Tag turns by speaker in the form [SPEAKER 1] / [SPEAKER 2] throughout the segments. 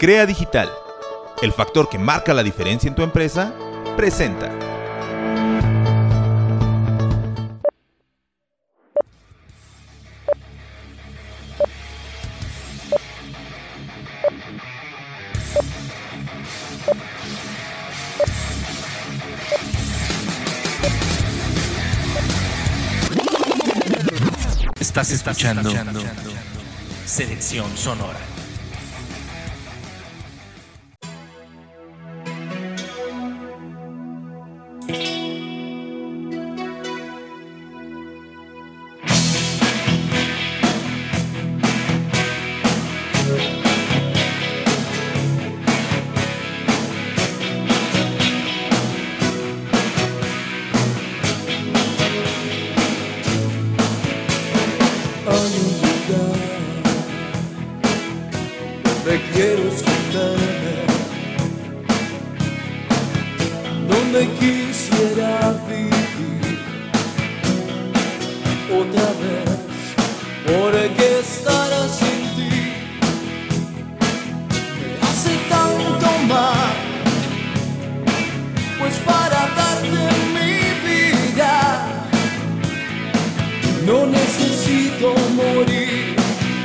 [SPEAKER 1] Crea Digital, el factor que marca la diferencia en tu empresa, presenta.
[SPEAKER 2] Estás escuchando Selección Sonora.
[SPEAKER 3] Quiero esconderme donde quisiera vivir otra vez, porque estar sin ti me hace tanto mal, pues para darte mi vida no necesito morir.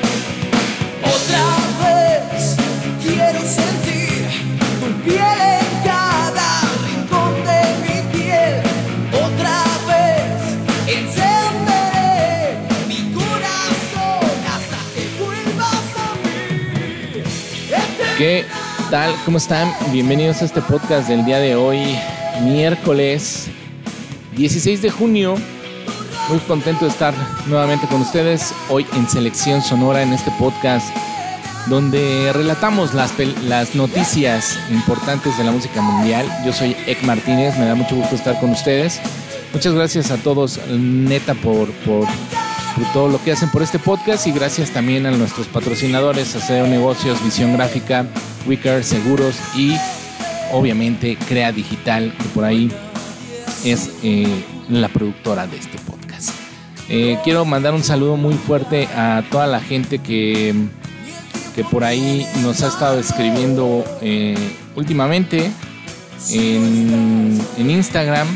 [SPEAKER 3] Otra vez quiero sentir tu piel en cada rincón de mi piel. Otra vez encenderé mi corazón hasta que vuelvas a mí.
[SPEAKER 4] ¿Qué tal? ¿Cómo están? Bienvenidos a este podcast del día de hoy, miércoles 16 de junio. Muy contento de estar nuevamente con ustedes hoy en Selección Sonora, en este podcast donde relatamos las noticias importantes de la música mundial. Yo soy Ek Martínez, me da mucho gusto estar con ustedes. Muchas gracias a todos, neta, por todo lo que hacen por este podcast, y gracias también a nuestros patrocinadores, Aseo Negocios, Visión Gráfica, Wicker Seguros y obviamente Crea Digital, que por ahí es la productora de este podcast. Quiero mandar un saludo muy fuerte a toda la gente que por ahí nos ha estado escribiendo últimamente en Instagram.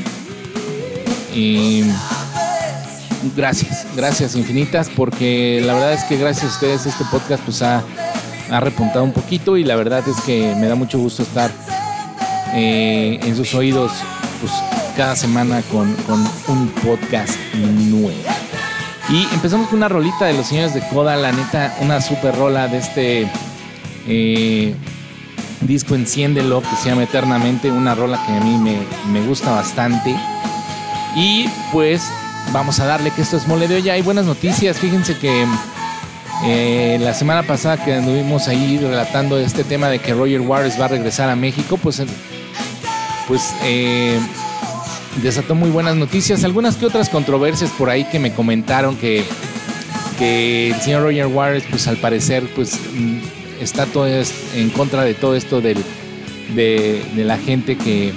[SPEAKER 4] Gracias infinitas, porque la verdad es que gracias a ustedes este podcast pues ha repuntado un poquito, y la verdad es que me da mucho gusto estar en sus oídos pues cada semana con un podcast nuevo. Y empezamos con una rolita de los señores de Coda, la neta, una super rola de este disco Enciéndelo, que se llama Eternamente, una rola que a mí me gusta bastante. Y pues vamos a darle, que esto es Mole de Olla. Hay buenas noticias, fíjense que la semana pasada que anduvimos ahí relatando este tema de que Roger Waters va a regresar a México, pues desató muy buenas noticias. Algunas que otras controversias por ahí que me comentaron que el señor Roger Waters pues al parecer pues está todo en contra de todo esto de la gente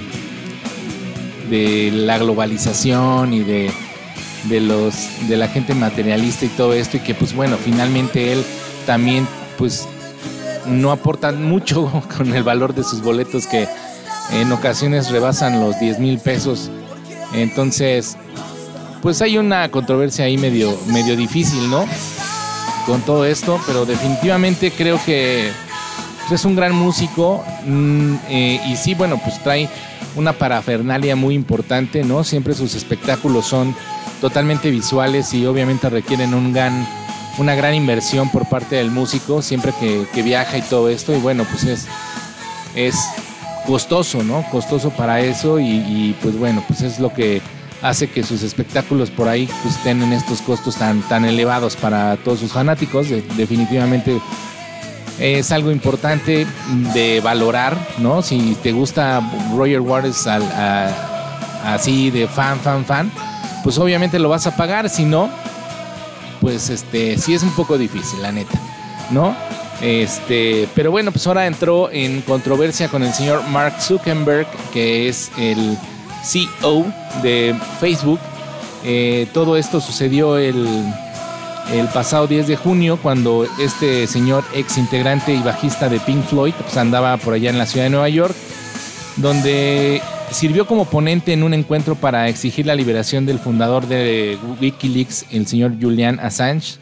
[SPEAKER 4] de la globalización y de la gente materialista y todo esto, y que pues bueno, finalmente él también pues no aporta mucho con el valor de sus boletos, que en ocasiones rebasan los 10,000 pesos. Entonces pues hay una controversia ahí medio difícil, ¿no?, con todo esto, pero definitivamente creo que pues, es un gran músico, y sí, bueno, pues trae una parafernalia muy importante, ¿no? Siempre sus espectáculos son totalmente visuales y obviamente requieren una gran inversión por parte del músico siempre que viaja y todo esto, y bueno, pues es costoso, ¿no? Costoso para eso, y pues bueno, pues es lo que hace que sus espectáculos por ahí pues estén en estos costos tan elevados para todos sus fanáticos. Definitivamente es algo importante de valorar, ¿no? Si te gusta Roger Waters así de fan, pues obviamente lo vas a pagar. Si no, pues sí es un poco difícil, la neta, ¿no? Pero bueno, pues ahora entró en controversia con el señor Mark Zuckerberg, que es el CEO de Facebook. Todo esto sucedió el el pasado 10 de junio, cuando este señor ex integrante y bajista de Pink Floyd pues andaba por allá en la ciudad de Nueva York, donde sirvió como ponente en un encuentro para exigir la liberación del fundador de Wikileaks, el señor Julian Assange.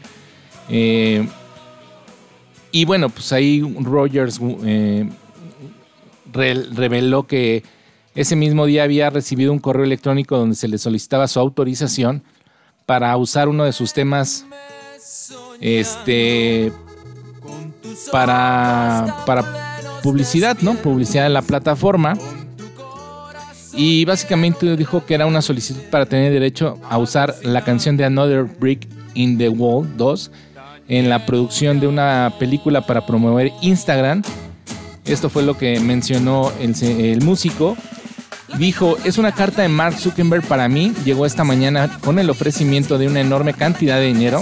[SPEAKER 4] Y bueno, pues ahí Rogers reveló que ese mismo día había recibido un correo electrónico donde se le solicitaba su autorización para usar uno de sus temas para publicidad, ¿no? Publicidad en la plataforma. Y básicamente dijo que era una solicitud para tener derecho a usar la canción de Another Brick in the Wall 2 en la producción de una película para promover Instagram. Esto fue lo que mencionó el músico. Dijo: es una carta de Mark Zuckerberg para mí. Llegó esta mañana con el ofrecimiento de una enorme cantidad de dinero.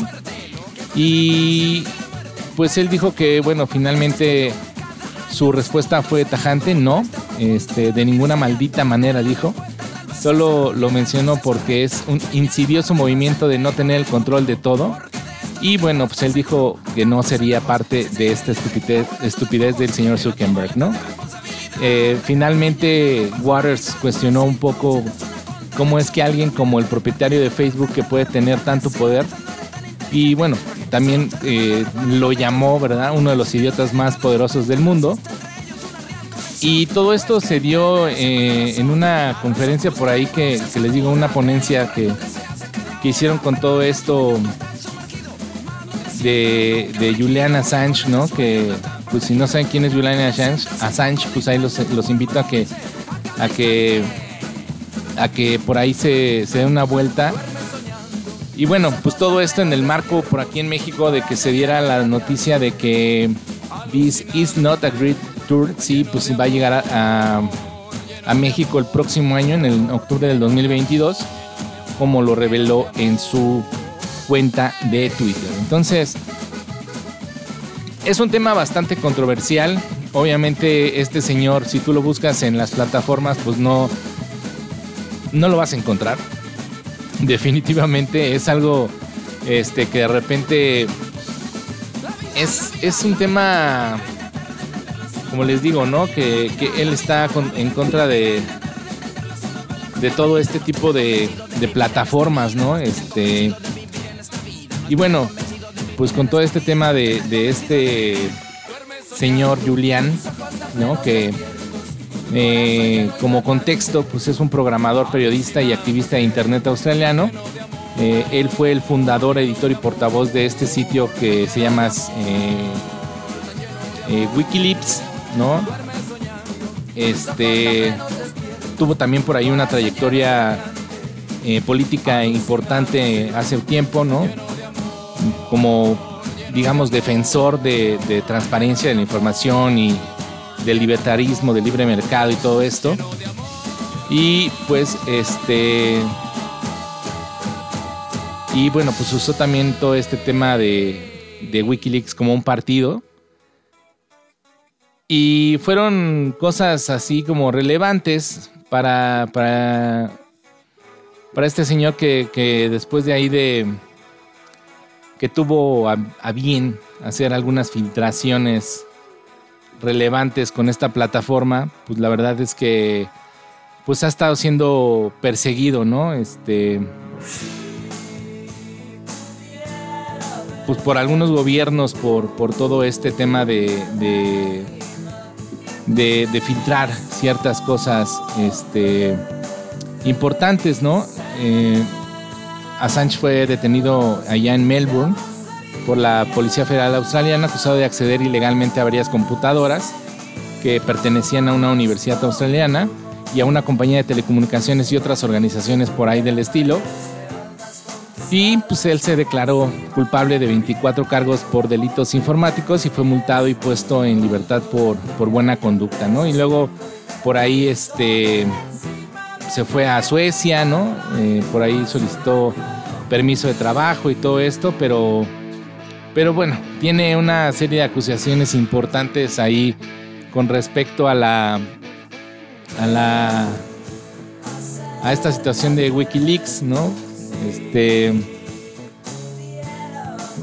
[SPEAKER 4] Y pues él dijo que, bueno, finalmente su respuesta fue tajante. No, de ninguna maldita manera, dijo. Solo lo mencionó porque es un insidioso movimiento de no tener el control de todo. Y bueno, pues él dijo que no sería parte de esta estupidez del señor Zuckerberg, ¿no? Finalmente Waters cuestionó un poco cómo es que alguien como el propietario de Facebook, que puede tener tanto poder, y bueno, también lo llamó, ¿verdad?, uno de los idiotas más poderosos del mundo. Y todo esto se dio en una conferencia por ahí que les digo, una ponencia que hicieron con todo esto de Julian Assange, ¿no? Que pues si no saben quién es Julian Assange, pues ahí los invito a que por ahí se den una vuelta. Y bueno, pues todo esto en el marco por aquí en México de que se diera la noticia de que This Is Not a Great Tour, sí, pues va a llegar a México el próximo año, en el octubre del 2022, como lo reveló en su cuenta de Twitter. Entonces, es un tema bastante controversial. Obviamente este señor, si tú lo buscas en las plataformas, pues no lo vas a encontrar. Definitivamente es algo que de repente es un tema, como les digo, ¿no? Que él está en contra de todo este tipo de plataformas, ¿no? Y bueno, pues con todo este tema de este señor Julian, ¿no? Que como contexto, pues es un programador, periodista y activista de internet australiano. Él fue el fundador, editor y portavoz de este sitio que se llama Wikileaks, ¿no? Tuvo también por ahí una trayectoria política importante hace tiempo, ¿no? Como, digamos, defensor de transparencia de la información y del libertarismo, del libre mercado y todo esto. Y pues y bueno, pues usó también todo este tema de Wikileaks como un partido. Y fueron cosas así como relevantes para este señor que después de ahí que tuvo a bien hacer algunas filtraciones relevantes con esta plataforma, pues la verdad es que pues ha estado siendo perseguido, ¿no? Pues por algunos gobiernos por todo este tema de filtrar ciertas cosas importantes, ¿no? Assange fue detenido allá en Melbourne por la Policía Federal Australiana, acusado de acceder ilegalmente a varias computadoras que pertenecían a una universidad australiana y a una compañía de telecomunicaciones y otras organizaciones por ahí del estilo. Y pues él se declaró culpable de 24 cargos por delitos informáticos y fue multado y puesto en libertad por buena conducta, ¿no? Y luego por ahí se fue a Suecia, ¿no? Por ahí solicitó permiso de trabajo y todo esto, pero bueno, tiene una serie de acusaciones importantes ahí con respecto a esta situación de Wikileaks, ¿no?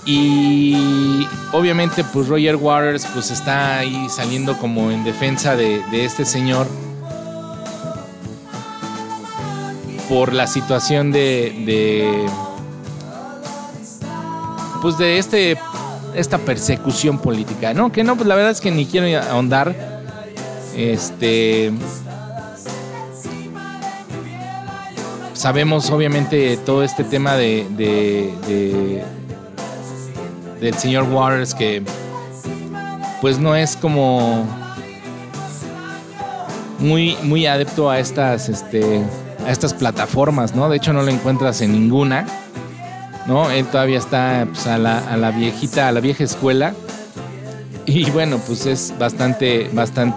[SPEAKER 4] Y obviamente pues Roger Waters pues está ahí saliendo como en defensa de este señor por la situación de pues de esta persecución política, ¿no? Que no, pues la verdad es que ni quiero ahondar. Sabemos obviamente todo este tema del señor Waters, que pues no es como muy adepto a estas plataformas, ¿no? De hecho no lo encuentras en ninguna, ¿no? Él todavía está pues, a la vieja escuela. Y bueno, pues es bastante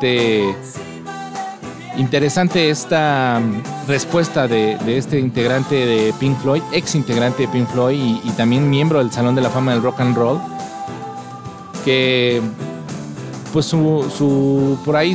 [SPEAKER 4] interesante esta respuesta de este integrante de Pink Floyd, ex integrante de Pink Floyd y también miembro del Salón de la Fama del Rock and Roll, que pues su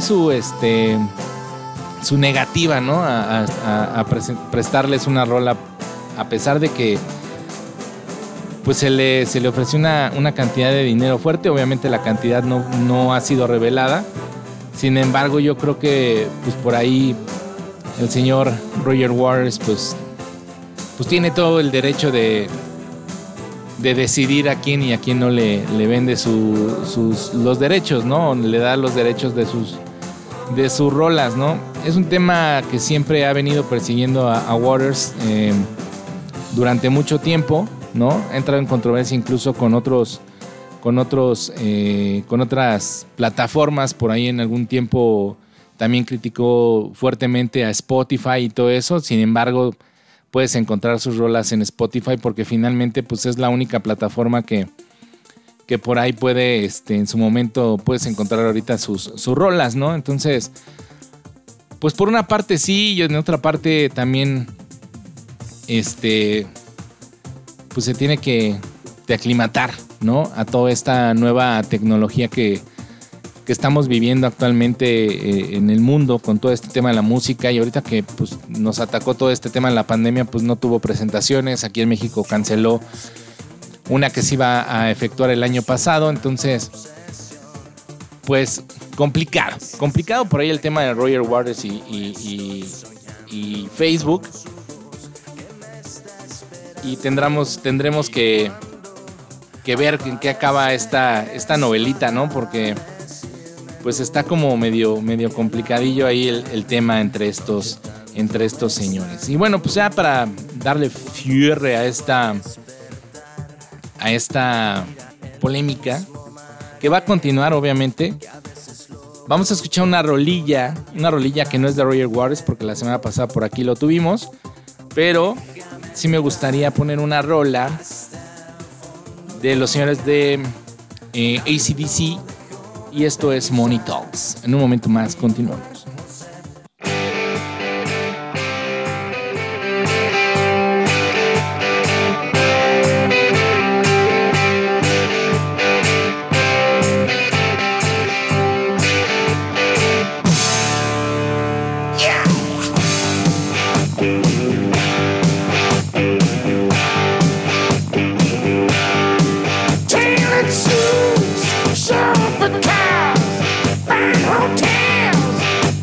[SPEAKER 4] negativa, ¿no? a prestarles una rola, a pesar de que pues se le ofreció una cantidad de dinero fuerte. Obviamente la cantidad no ha sido revelada. Sin embargo, yo creo que pues por ahí el señor Roger Waters pues tiene todo el derecho de decidir a quién y a quién no le vende los derechos, ¿no? Le da los derechos de sus rolas, ¿no? Es un tema que siempre ha venido persiguiendo a Waters durante mucho tiempo, ¿no? Ha entrado en controversia incluso con otras plataformas. Por ahí en algún tiempo también criticó fuertemente a Spotify y todo eso. Sin embargo, puedes encontrar sus rolas en Spotify porque finalmente pues es la única plataforma que por ahí puede, en su momento puedes encontrar ahorita sus rolas, ¿no? Entonces, pues por una parte sí, y en otra parte también, pues se tiene que aclimatar, ¿no? A toda esta nueva tecnología que estamos viviendo actualmente en el mundo con todo este tema de la música. Y ahorita que pues nos atacó todo este tema de la pandemia, pues no tuvo presentaciones. Aquí en México canceló una que se iba a efectuar el año pasado. Entonces, pues complicado por ahí el tema de Roger Waters y Facebook. Y tendremos que ver en qué acaba esta novelita, ¿no? Porque pues está como medio complicadillo ahí el tema entre estos señores. Y bueno, pues ya para darle cierre a esta polémica que va a continuar, obviamente, vamos a escuchar una rolilla que no es de Roger Waters porque la semana pasada por aquí lo tuvimos, pero sí me gustaría poner una rola de los señores de AC/DC, y esto es Money Talks. En un momento más continuamos.
[SPEAKER 3] Tailored suits, chauffeur cars, fine hotels,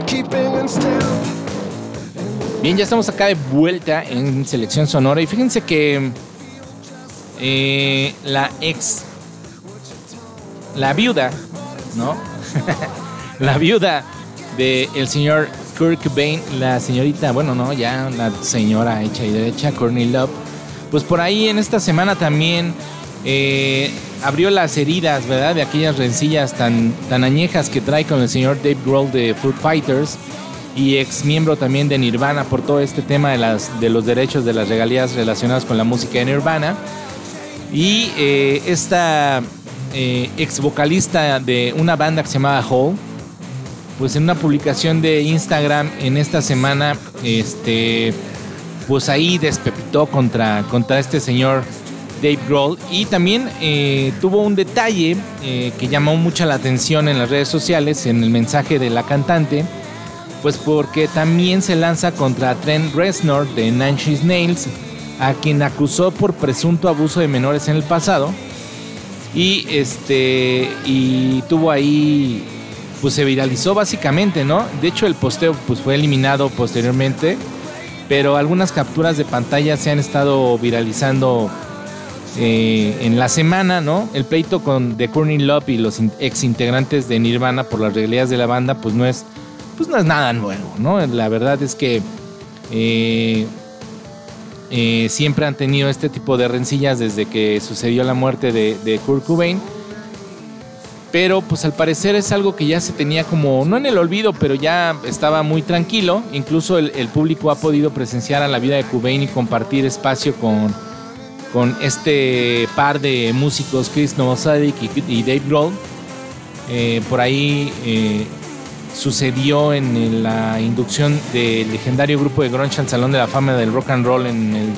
[SPEAKER 4] Bien, ya estamos acá de vuelta en Selección Sonora y fíjense que la viuda, ¿no? La viuda del señor Kurt Cobain, la señorita, bueno, no, ya la señora hecha y derecha, Courtney Love, pues por ahí en esta semana también abrió las heridas, ¿verdad? De aquellas rencillas tan añejas que trae con el señor Dave Grohl de Foo Fighters y ex miembro también de Nirvana por todo este tema de los derechos de las regalías relacionadas con la música de Nirvana. Y esta ex vocalista de una banda que se llamaba Hole, pues en una publicación de Instagram en esta semana, pues ahí despepitó contra este señor Dave Grohl y también tuvo un detalle que llamó mucha la atención en las redes sociales, en el mensaje de la cantante, pues porque también se lanza contra Trent Reznor de Nine Inch Nails, a quien acusó por presunto abuso de menores en el pasado y tuvo ahí, pues se viralizó básicamente, ¿no? De hecho el posteo pues fue eliminado posteriormente, pero algunas capturas de pantalla se han estado viralizando en la semana, ¿no? El pleito de Courtney Love y los ex integrantes de Nirvana por las regalías de la banda pues no es nada nuevo, ¿no? La verdad es que siempre han tenido este tipo de rencillas desde que sucedió la muerte de Kurt Cobain. Pero pues al parecer es algo que ya se tenía como, no en el olvido, pero ya estaba muy tranquilo. Incluso el público ha podido presenciar a la vida de Cobain y compartir espacio con este par de músicos, Chris Novoselic y Dave Grohl. Por ahí sucedió en la inducción del legendario grupo de grunge al Salón de la Fama del Rock and Roll en el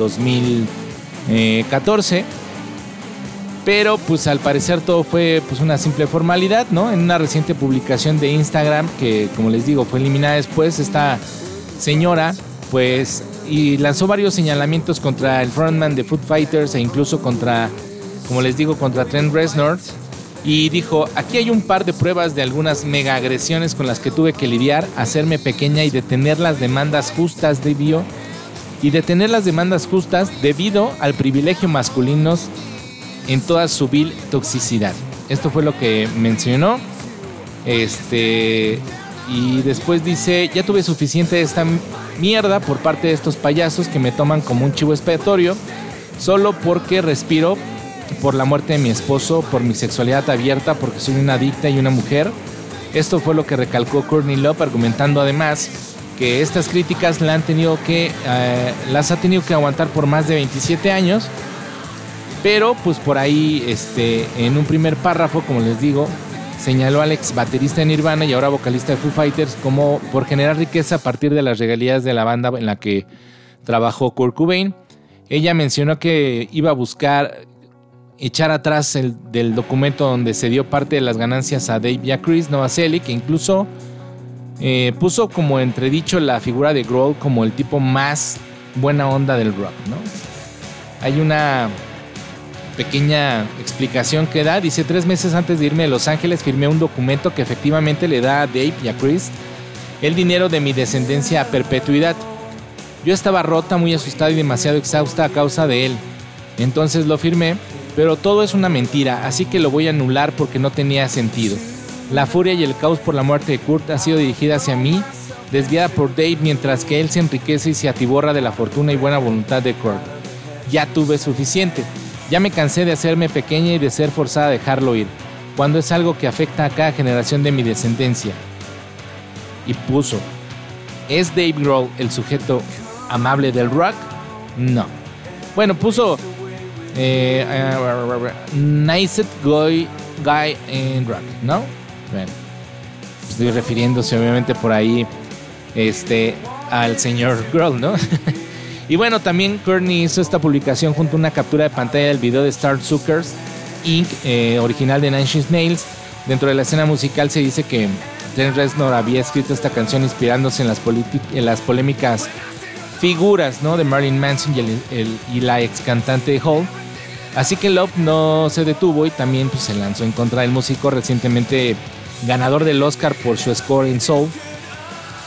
[SPEAKER 4] 2014. Pero pues al parecer todo fue pues una simple formalidad, ¿no? En una reciente publicación de Instagram que, como les digo, fue eliminada después, esta señora pues y lanzó varios señalamientos contra el frontman de Foo Fighters e incluso contra, como les digo, contra Trent Reznor. Y dijo, aquí hay un par de pruebas de algunas mega agresiones con las que tuve que lidiar, hacerme pequeña y detener las demandas justas debido al privilegio masculino en toda su vil toxicidad. Esto fue lo que mencionó. Y después dice, ya tuve suficiente de esta mierda por parte de estos payasos que me toman como un chivo expiatorio solo porque respiro por la muerte de mi esposo, por mi sexualidad abierta, porque soy una adicta y una mujer. Esto fue lo que recalcó Courtney Love, argumentando además que estas críticas las ha tenido que aguantar por más de 27 años. Pero pues por ahí en un primer párrafo, como les digo, señaló al ex baterista de Nirvana y ahora vocalista de Foo Fighters como por generar riqueza a partir de las regalías de la banda en la que trabajó Kurt Cobain. Ella mencionó que iba a buscar echar atrás del documento donde se dio parte de las ganancias a Dave y a Chris Novoselic, que incluso puso como entredicho la figura de Grohl como el tipo más buena onda del rock, ¿no? Hay una pequeña explicación que da. Dice, 3 meses antes de irme a Los Ángeles firmé un documento que efectivamente le da a Dave y a Chris el dinero de mi descendencia a perpetuidad. Yo estaba rota, muy asustada y demasiado exhausta a causa de él. Entonces lo firmé, pero todo es una mentira, así que lo voy a anular porque no tenía sentido. La furia y el caos por la muerte de Kurt ha sido dirigida hacia mí, desviada por Dave, mientras que él se enriquece y se atiborra de la fortuna y buena voluntad de Kurt. Ya tuve suficiente. Ya me cansé de hacerme pequeña y de ser forzada a dejarlo ir, cuando es algo que afecta a cada generación de mi descendencia. Y puso, ¿es Dave Grohl el sujeto amable del rock? No. Bueno, puso nicest guy in rock, ¿no? Bueno, estoy refiriéndose obviamente por ahí al señor Grohl, ¿no? Y bueno, también Courtney hizo esta publicación junto a una captura de pantalla del video de Starsuckers Inc., original de Nine Inch Nails. Dentro de la escena musical se dice que Trent Reznor había escrito esta canción inspirándose en las polémicas figuras, ¿no?, de Marilyn Manson y la ex cantante de Hole. Así que Love no se detuvo y también pues, se lanzó en contra del músico recientemente ganador del Oscar por su score en Soul.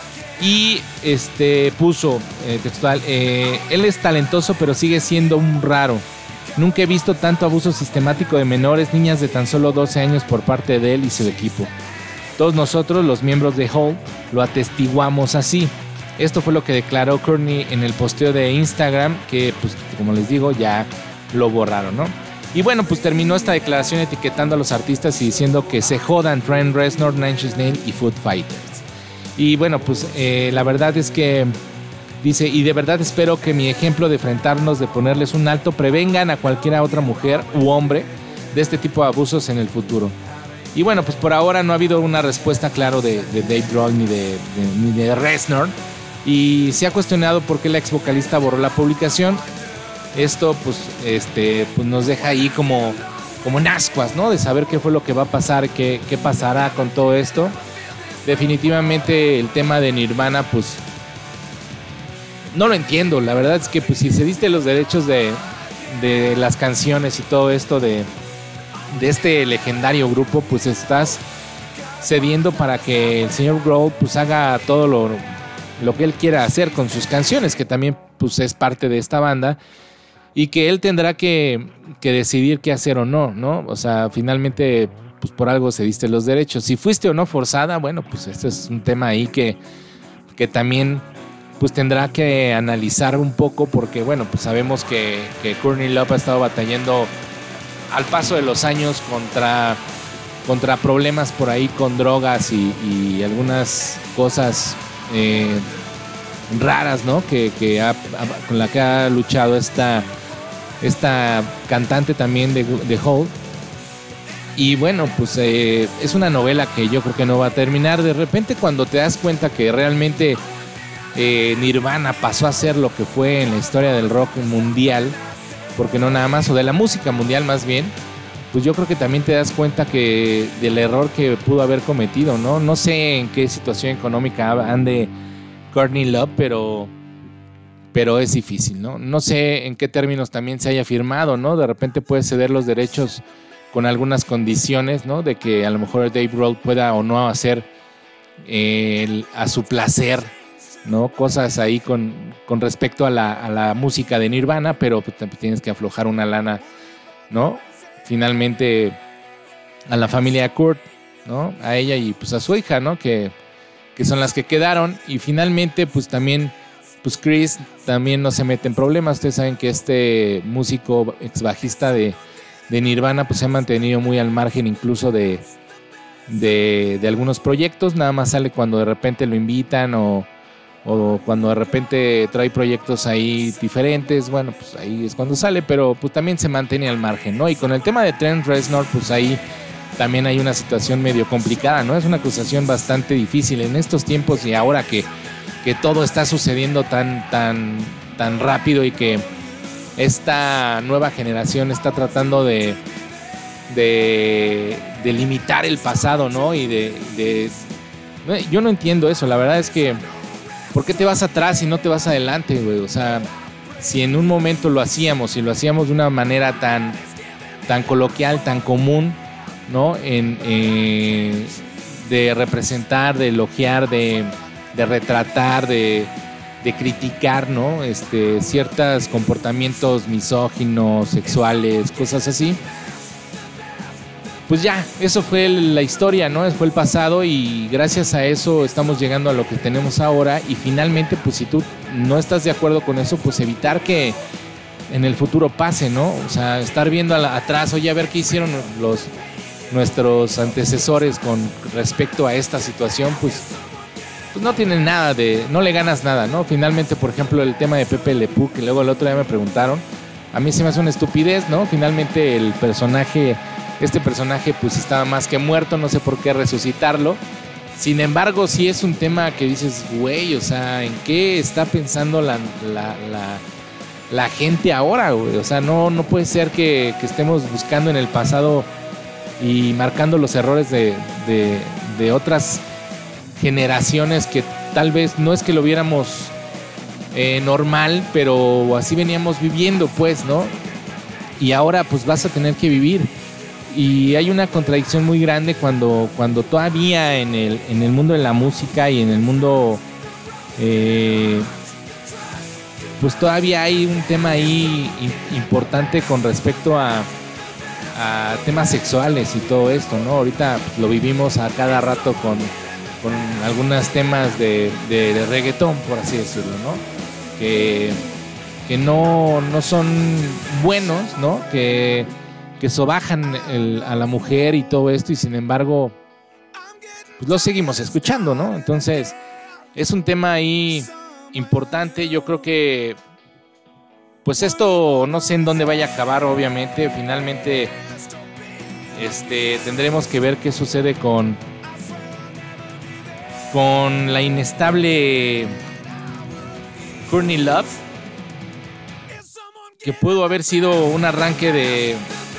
[SPEAKER 4] Y puso textual, él es talentoso pero sigue siendo un raro. Nunca he visto tanto abuso sistemático de menores, niñas de tan solo 12 años por parte de él y su equipo. Todos nosotros, los miembros de Hole, lo atestiguamos así. Esto fue lo que declaró Courtney en el posteo de Instagram, que pues como les digo ya lo borraron, ¿no? Y bueno, pues terminó esta declaración etiquetando a los artistas y diciendo que se jodan Trent Reznor, Nine Inch Nails y Foo Fighters. Y bueno, pues la verdad es que dice, y de verdad espero que mi ejemplo de enfrentarnos, de ponerles un alto, prevengan a cualquier otra mujer u hombre de este tipo de abusos en el futuro. Y bueno, pues por ahora no ha habido una respuesta claro de Dave Grohl ni de Reznor. Y se ha cuestionado por qué la ex vocalista borró la publicación. Esto pues, pues nos deja ahí como en ascuas, ¿no? De saber qué fue lo que va a pasar, qué pasará con todo esto. Definitivamente el tema de Nirvana, pues no lo entiendo. La verdad es que pues si cediste los derechos de las canciones y todo esto de este legendario grupo, pues estás cediendo para que el señor Grohl pues haga todo lo que él quiera hacer con sus canciones, que también pues es parte de esta banda, y que él tendrá que decidir qué hacer o no, ¿no? O sea, finalmente pues por algo cediste los derechos. Si fuiste o no forzada, bueno, pues este es un tema ahí que también pues tendrá que analizar un poco, porque bueno, pues sabemos que Courtney Love ha estado batallando al paso de los años contra problemas por ahí con drogas y algunas cosas raras, ¿no? Con la que ha luchado esta cantante también de Hole. Y bueno, pues es una novela que yo creo que no va a terminar. De repente cuando te das cuenta que realmente Nirvana pasó a ser lo que fue en la historia del rock mundial, porque no nada más, o de la música mundial más bien, pues yo creo que también te das cuenta que del error que pudo haber cometido, ¿no? No sé en qué situación económica ande Courtney Love, pero es difícil, ¿no? No sé en qué términos también se haya firmado, ¿no? De repente puede ceder los derechos con algunas condiciones, ¿no? De que a lo mejor Dave Grohl pueda o no hacer a su placer, ¿no? Cosas ahí con respecto a la música de Nirvana, pero pues, tienes que aflojar una lana, ¿no? Finalmente a la familia de Kurt, ¿no? A ella y pues a su hija, ¿no? Que son las que quedaron. Y finalmente pues también pues Chris también no se mete en problemas. Ustedes saben que este músico ex bajista de Nirvana pues se ha mantenido muy al margen incluso de algunos proyectos. Nada más sale cuando de repente lo invitan o cuando de repente trae proyectos ahí diferentes. Bueno, pues ahí es cuando sale, pero pues también se mantiene al margen, ¿no? Y con el tema de Trent Reznor, pues ahí también hay una situación medio complicada, ¿no? Es una acusación bastante difícil en estos tiempos y ahora que todo está sucediendo tan rápido y que esta nueva generación está tratando de limitar el pasado, ¿no? Y yo no entiendo eso. La verdad es que ¿por qué te vas atrás y no te vas adelante, güey? O sea, si en un momento lo hacíamos y lo hacíamos de una manera tan coloquial, tan común, ¿no? De representar, de elogiar, de retratar, de criticar, ¿no? Ciertos comportamientos misóginos, sexuales, cosas así. Pues ya, eso fue la historia, ¿no? Fue el pasado y gracias a eso estamos llegando a lo que tenemos ahora y finalmente, pues si tú no estás de acuerdo con eso, pues evitar que en el futuro pase, ¿no? O sea, estar viendo atrás, oye, a ver qué hicieron nuestros antecesores con respecto a esta situación, pues no tienen nada no le ganas nada, ¿no? Finalmente, por ejemplo, el tema de Pepe Le Pew, que luego el otro día me preguntaron, a mí se me hace una estupidez, ¿no? Finalmente este personaje pues estaba más que muerto, no sé por qué resucitarlo. Sin embargo, sí es un tema que dices, güey, o sea, ¿en qué está pensando la gente ahora, güey? O sea, no puede ser que estemos buscando en el pasado y marcando los errores de otras generaciones que tal vez no es que lo viéramos normal, pero así veníamos viviendo, pues, ¿no? Y ahora pues vas a tener que vivir. Y hay una contradicción muy grande cuando todavía en el mundo de la música y en el mundo pues todavía hay un tema ahí importante con respecto a temas sexuales y todo esto, ¿no? Ahorita pues, lo vivimos a cada rato con algunos temas de reggaetón, por así decirlo, ¿no? Que no son buenos, ¿no? Que sobajan a la mujer y todo esto, y sin embargo, pues lo seguimos escuchando, ¿no? Entonces, es un tema ahí importante. Yo creo que pues esto no sé en dónde vaya a acabar, obviamente. Finalmente tendremos que ver qué sucede con la inestable Courtney Love, que pudo haber sido un arranque de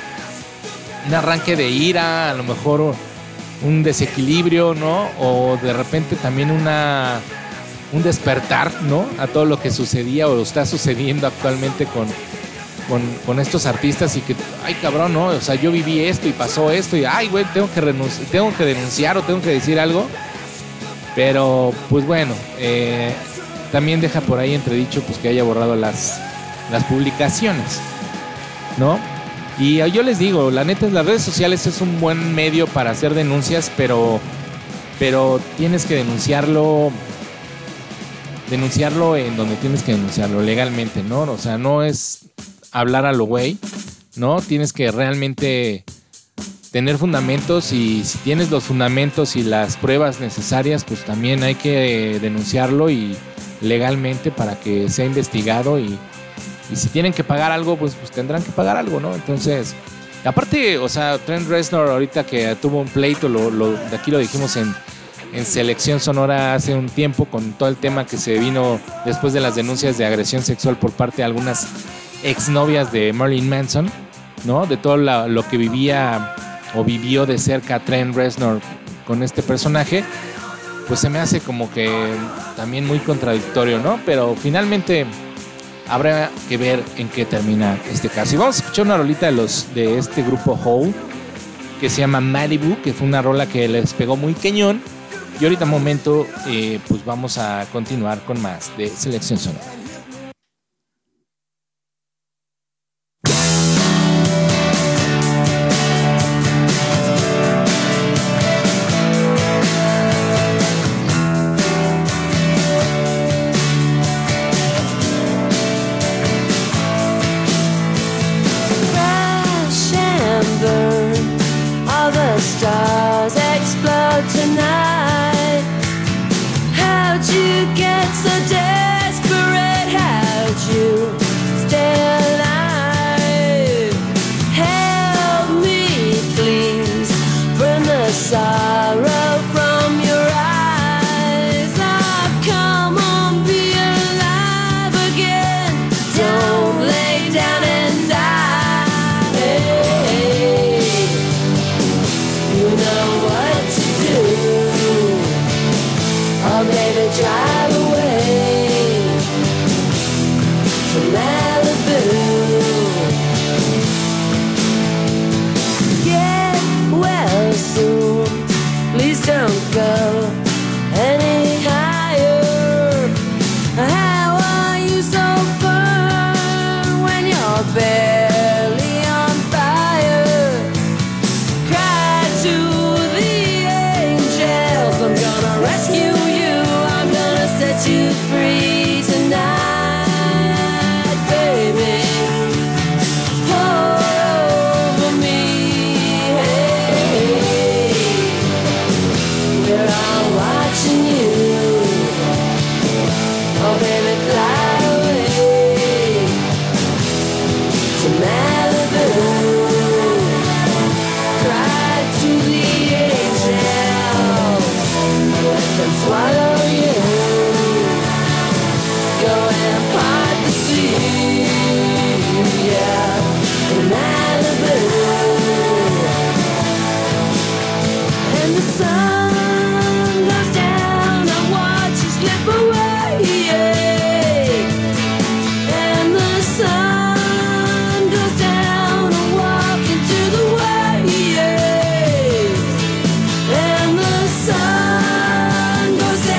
[SPEAKER 4] ira, a lo mejor un desequilibrio, ¿no? O de repente también un despertar, ¿no? A todo lo que sucedía o está sucediendo actualmente con estos artistas, y que, ay cabrón, ¿no? O sea, yo viví esto y pasó esto y, ay güey, tengo que denunciar o tengo que decir algo. Pero, pues bueno, también deja por ahí entredicho pues que haya borrado las publicaciones, ¿no? Y yo les digo, la neta, las redes sociales es un buen medio para hacer denuncias, pero tienes que denunciarlo en donde tienes que denunciarlo, legalmente, ¿no? O sea, no es hablar a lo güey, ¿no? Tienes que realmente tener fundamentos, y si tienes los fundamentos y las pruebas necesarias, pues también hay que denunciarlo y legalmente para que sea investigado, y si tienen que pagar algo, pues tendrán que pagar algo, ¿no? Entonces, aparte, o sea, Trent Reznor ahorita que tuvo un pleito, de aquí lo dijimos en Selección Sonora hace un tiempo, con todo el tema que se vino después de las denuncias de agresión sexual por parte de algunas exnovias de Marilyn Manson, ¿no? De todo lo que vivía o vivió de cerca Trent Reznor con este personaje, pues se me hace como que también muy contradictorio, ¿no? Pero finalmente habrá que ver en qué termina este caso. Y vamos a escuchar una rolita de este grupo Hole, que se llama Malibu, que fue una rola que les pegó muy cañón. Y ahorita un momento, pues vamos a continuar con más de Selección Sonora.
[SPEAKER 3] Sun goes down.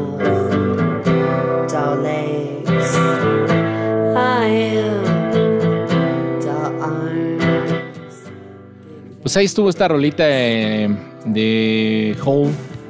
[SPEAKER 3] tall legs, I am tall arms.
[SPEAKER 4] Pues ahí estuvo esta rolita de Hole,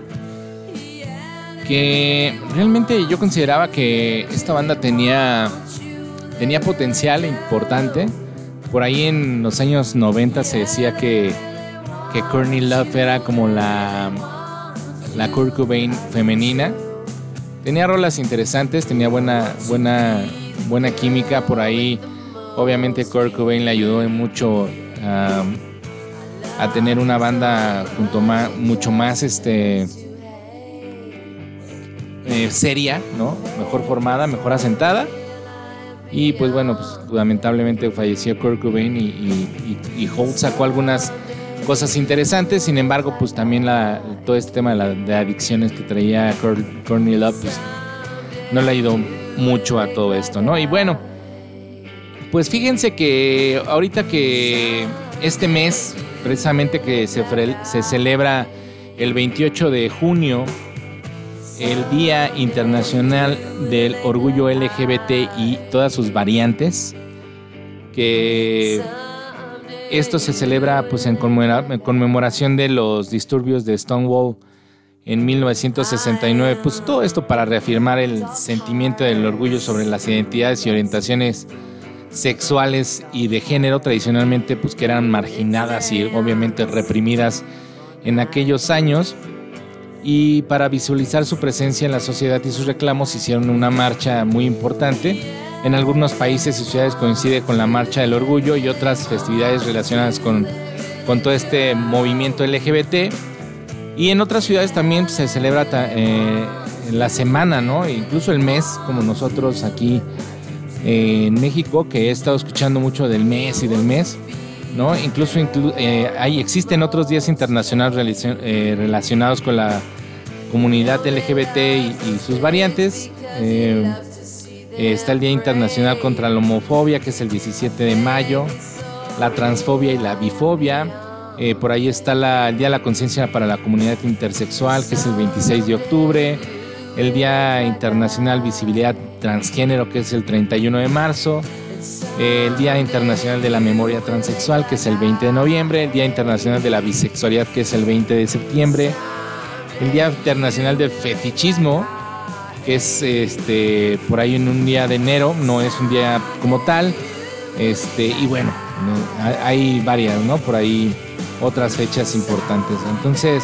[SPEAKER 4] que realmente yo consideraba que esta banda tenía potencial importante. Por ahí en los años 90 se decía que Courtney Love era como la Kurt Cobain femenina. Tenía rolas interesantes, tenía buena química por ahí. Obviamente Kurt Cobain le ayudó mucho a tener una banda mucho más seria, ¿no? Mejor formada, mejor asentada. Y pues bueno, pues lamentablemente falleció Kurt Cobain y Holt sacó algunas cosas interesantes. Sin embargo, pues también todo este tema de adicciones que traía Courtney Love, pues no le ayudó mucho a todo esto, ¿no? Y bueno, pues fíjense que ahorita que este mes, precisamente que se celebra el 28 de junio, el Día Internacional del Orgullo LGBT y todas sus variantes, que esto se celebra pues en conmemoración de los disturbios de Stonewall en 1969, pues todo esto para reafirmar el sentimiento del orgullo sobre las identidades y orientaciones sexuales y de género tradicionalmente pues que eran marginadas y obviamente reprimidas en aquellos años. Y para visualizar su presencia en la sociedad y sus reclamos hicieron una marcha muy importante. En algunos países y ciudades coincide con la Marcha del Orgullo y otras festividades relacionadas con todo este movimiento LGBT. Y en otras ciudades también se celebra la semana, ¿no? Incluso el mes, como nosotros aquí en México, que he estado escuchando mucho del mes, ¿no? Incluso existen otros días internacionales relacionados con la comunidad LGBT y sus variantes. Está el Día Internacional contra la Homofobia, que es el 17 de mayo, la transfobia y la bifobia. Por ahí está el Día de la Conciencia para la Comunidad Intersexual, que es el 26 de octubre. El Día Internacional Visibilidad Transgénero, que es el 31 de marzo. El Día Internacional de la Memoria Transexual, que es el 20 de noviembre. El Día Internacional de la Bisexualidad, que es el 20 de septiembre. El Día Internacional del Fetichismo, que es por ahí en un día de enero, no es un día como tal. Y bueno, hay varias, ¿no? Por ahí otras fechas importantes. Entonces,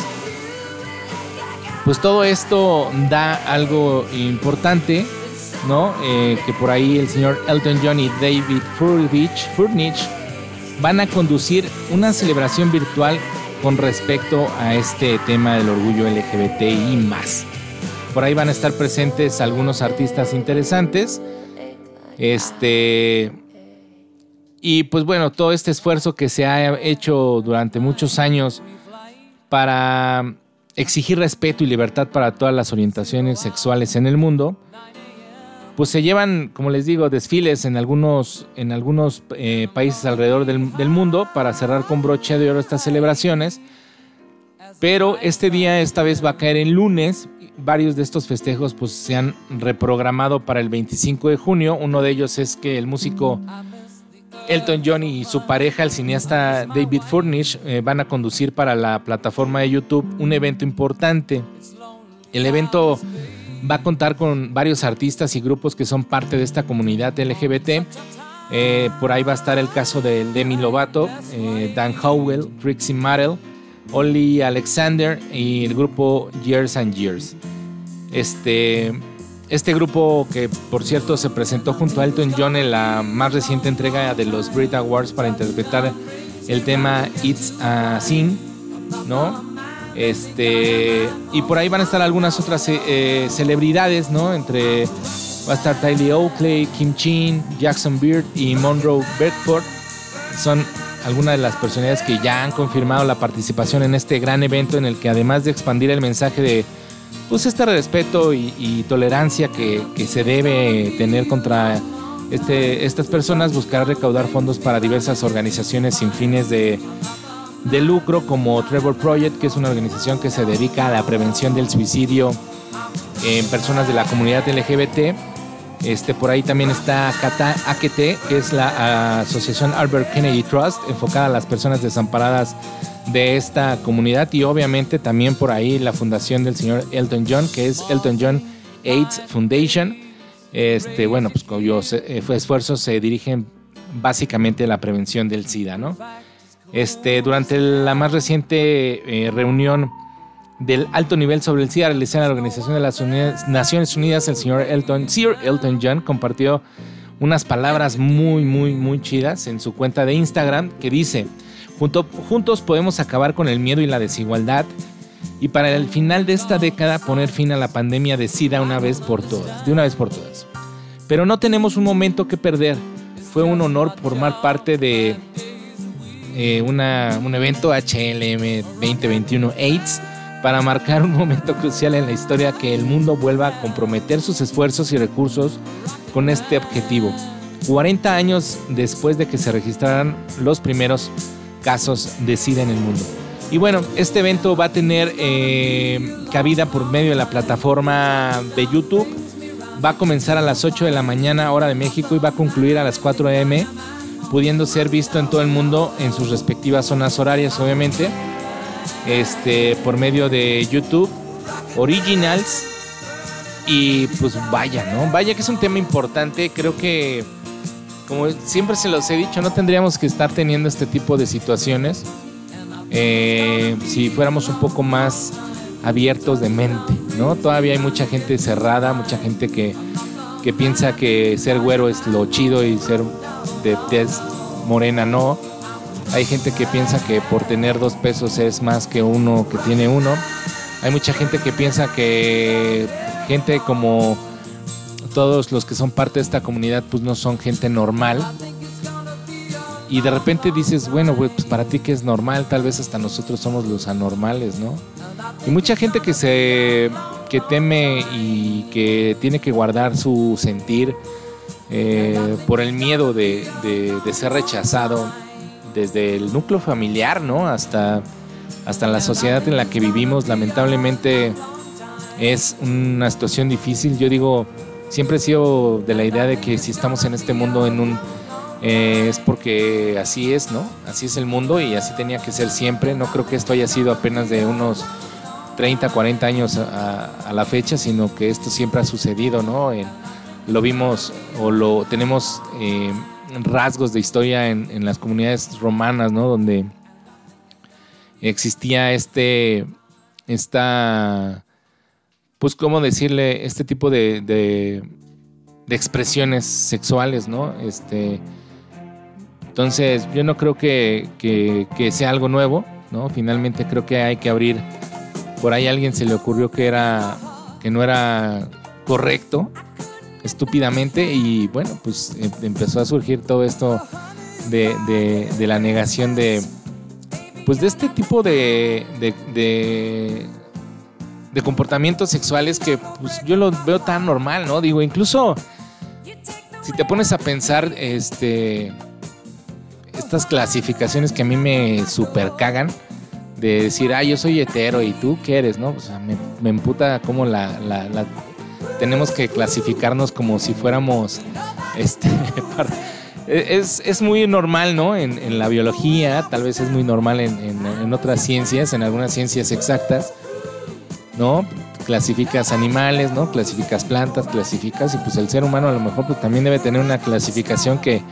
[SPEAKER 4] pues todo esto da algo importante, ¿no? Que por ahí el señor Elton John y David Furnish van a conducir una celebración virtual con respecto a este tema del orgullo LGBTI más. Por ahí van a estar presentes algunos artistas interesantes. Y pues bueno, todo este esfuerzo que se ha hecho durante muchos años para exigir respeto y libertad para todas las orientaciones sexuales en el mundo, pues se llevan, como les digo, desfiles en algunos países alrededor del mundo para cerrar con broche de oro estas celebraciones. Pero este día esta vez va a caer en lunes. Varios de estos festejos pues se han reprogramado para el 25 de junio. Uno de ellos es que el músico Elton John y su pareja, el cineasta David Furnish, van a conducir para la plataforma de YouTube un evento importante. El evento va a contar con varios artistas y grupos que son parte de esta comunidad LGBT. Por ahí va a estar el caso de Demi Lovato, Dan Howell, Trixie Mattel, Olly Alexander y el grupo Years and Years. Este grupo, que por cierto se presentó junto a Elton John en la más reciente entrega de los Brit Awards para interpretar el tema It's a Sin, ¿no? Y por ahí van a estar algunas otras celebridades, ¿no? Va a estar Tyler Oakley, Kim Chin, Jackson Beard y Monroe Bedford. Son algunas de las personalidades que ya han confirmado la participación en este gran evento, en el que además de expandir el mensaje de pues este respeto y tolerancia que se debe tener contra estas personas, buscar recaudar fondos para diversas organizaciones sin fines de lucro, como Trevor Project, que es una organización que se dedica a la prevención del suicidio en personas de la comunidad LGBT. Por ahí también está AKT, que es la Asociación Albert Kennedy Trust, enfocada a las personas desamparadas de esta comunidad, y obviamente también por ahí la fundación del señor Elton John, que es Elton John AIDS Foundation. Bueno, pues cuyos esfuerzos se dirigen básicamente a la prevención del SIDA, ¿no? Durante la más reciente reunión del alto nivel sobre el SIDA realizada en la Organización de las Naciones Unidas, el señor Sir Elton John compartió unas palabras muy, muy, muy chidas en su cuenta de Instagram, que dice: juntos podemos acabar con el miedo y la desigualdad, y para el final de esta década poner fin a la pandemia de SIDA de una vez por todas. Pero no tenemos un momento que perder. Fue un honor formar parte de un evento HLM 2021 AIDS, para marcar un momento crucial en la historia, que el mundo vuelva a comprometer sus esfuerzos y recursos con este objetivo. 40 años después de que se registraran los primeros casos de SIDA en el mundo. Y bueno, este evento va a tener cabida por medio de la plataforma de YouTube. Va a comenzar a las 8 de la mañana, hora de México, y va a concluir a las 4 a.m., pudiendo ser visto en todo el mundo en sus respectivas zonas horarias, obviamente. Por medio de YouTube Originals. Y pues vaya, ¿no? Vaya que es un tema importante. Creo que, como siempre se los he dicho, no tendríamos que estar teniendo este tipo de situaciones si fuéramos un poco más abiertos de mente, ¿no? Todavía hay mucha gente cerrada, mucha gente que piensa que ser güero es lo chido y ser de tez morena no. Hay gente que piensa que por tener 2 pesos es más que uno que tiene uno. Hay mucha gente que piensa que gente como todos los que son parte de esta comunidad pues no son gente normal. Y de repente dices, bueno, pues para ti que es normal, tal vez hasta nosotros somos los anormales, ¿no? Y mucha gente que teme y que tiene que guardar su sentir por el miedo de ser rechazado, desde el núcleo familiar, ¿no? Hasta la sociedad en la que vivimos. Lamentablemente es una situación difícil. Yo digo, siempre he sido de la idea de que si estamos en este mundo es porque así es, ¿no? Así es el mundo y así tenía que ser siempre. No creo que esto haya sido apenas de unos 30, 40 años a la fecha, sino que esto siempre ha sucedido, ¿no? Lo vimos o lo tenemos rasgos de historia en las comunidades romanas, ¿no? Donde existía pues cómo decirle, este tipo de expresiones sexuales, ¿no? Entonces yo no creo que sea algo nuevo, ¿no? Finalmente creo que hay que abrir. Por ahí a alguien se le ocurrió que no era correcto, estúpidamente, y bueno, pues empezó a surgir todo esto de la negación de este tipo de comportamientos sexuales que pues yo lo veo tan normal, ¿no? Digo, incluso si te pones a pensar estas clasificaciones que a mí me super cagan, de decir, yo soy hetero y tú qué eres, ¿no? O sea, me emputa como tenemos que clasificarnos como si fuéramos es muy normal, ¿no? En la biología, tal vez es muy normal en otras ciencias, en algunas ciencias exactas, ¿no? Clasificas animales, ¿no? Clasificas plantas, y pues el ser humano a lo mejor pues, también debe tener una clasificación que